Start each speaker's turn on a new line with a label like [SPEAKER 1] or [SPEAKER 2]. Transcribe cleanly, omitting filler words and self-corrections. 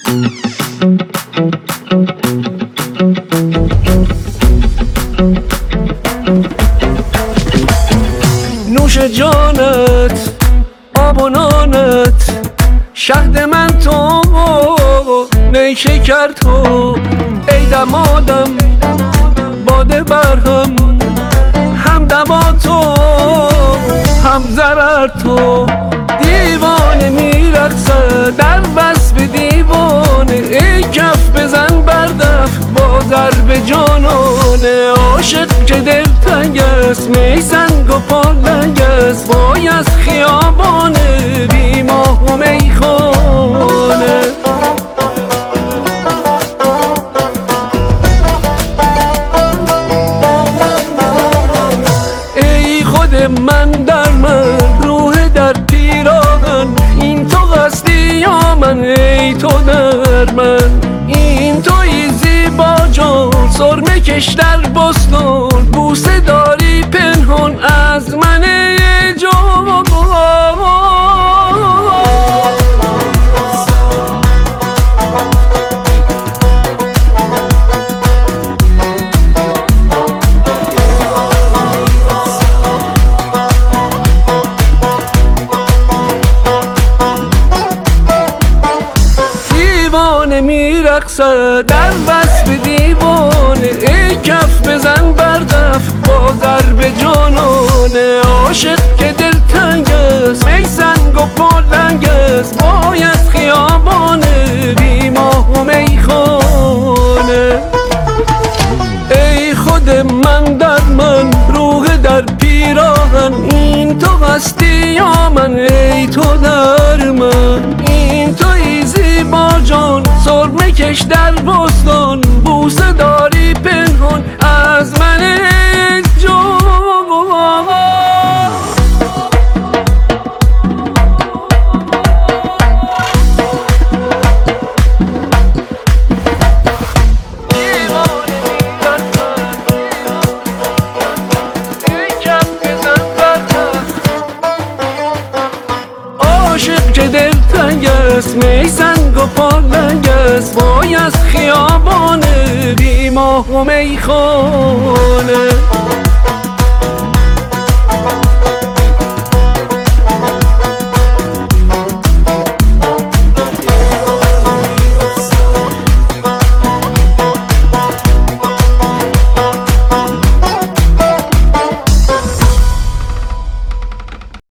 [SPEAKER 1] نوش جانت آب و نانت شهد من تو نیشکر تو ای دمادم باده برهم هم دما تو هم ضرر تو دیوانه میرقصد در وصف دیوانه ای کف بزن بردف با ضرب جانانه عاشق که دلتنگ است می سنگ و پالنگ است وای از خیابانه بی ماه و میخانه ای خود من در من روح در پیراهن این تو قصدی یا من ای تو در من این توی زیبا جان سرمه کش در بستان بوسه داری پنهان از من جان میرقصد در وصف دیوانه ای کف بزن بردف با ضرب جانانه عاشق که دلتنگ است می سنگ و پالنگ است وای از خیابانه بی ماه و میخانه ای خود من در من روح در پیراهن این تو هستی یا من ای تو در من این توی زیبا جان سرمه کش در بستان بوسه داری پنهان از من جان عاشق که دلتنگ است می سنگ و پالنگ است وای از خیابانه بی ماه و میخانه